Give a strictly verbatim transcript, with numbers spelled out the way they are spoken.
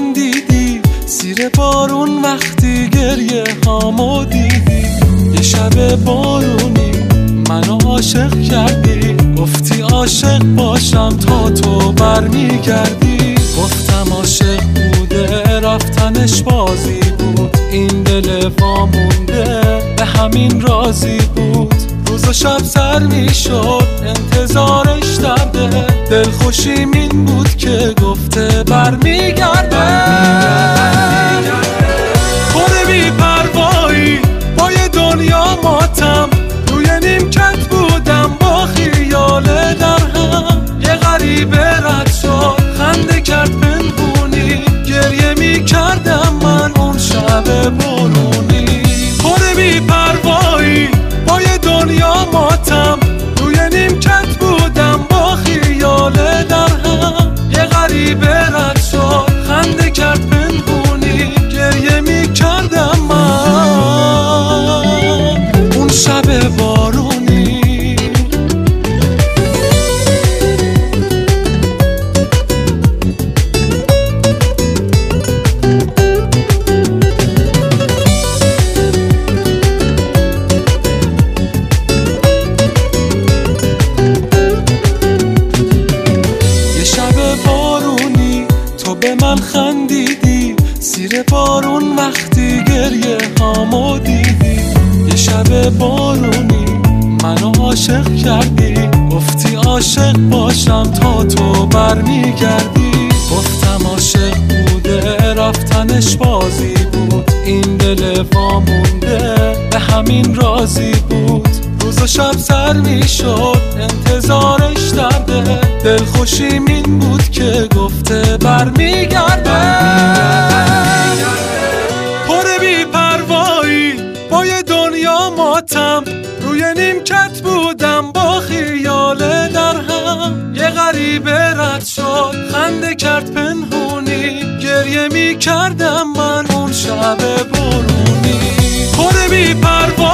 خندیدی، زیر بارون وقتی گریه هامو دیدی. یه شب بارونی منو عاشق کردی، گفتی عاشق باشم تا تو برمیگردی. گفتم عاشق بوده رفتنش بازی بود، این دل وامونده به همین راضی بود. روز و شب سر میشد انتظارش درده، دلخوشیم این بود که گفته برمیگرده. پر بی پروایی با یه دنیا ماتم، روی نیمکت بودم با خیال در هم. یه غریبه رد شد خنده کرد پنهونی، گریه میکردم من اون شب بارونی. پر بی پروایی با یه دنیا ماتم، روی نیمکت بودم با خیال در هم. یه غریبه رد شد خنده کرد پنهونی، گریه میکردم من اون شب بارونی. به من خندیدی، زیر بارون وقتی گریه هامو دیدی. یه شب بارونی منو عاشق کردی، گفتی عاشق باشم تا تو برمیگردی. گفتم عاشق بوده رفتنش بازی بود، این دل وامونده به همین راضی بود. روز و شب سر میشد انتظارش درده، دلخوشیم این بود که گفته برمیگرده. پر بی پروایی با یه دنیا ماتم، روی نیمکت بودم با خیال در هم. یه غریبه رد شد خنده کرد پنهونی، گریه میکردم من اون شب بارونی. پر بی پروایی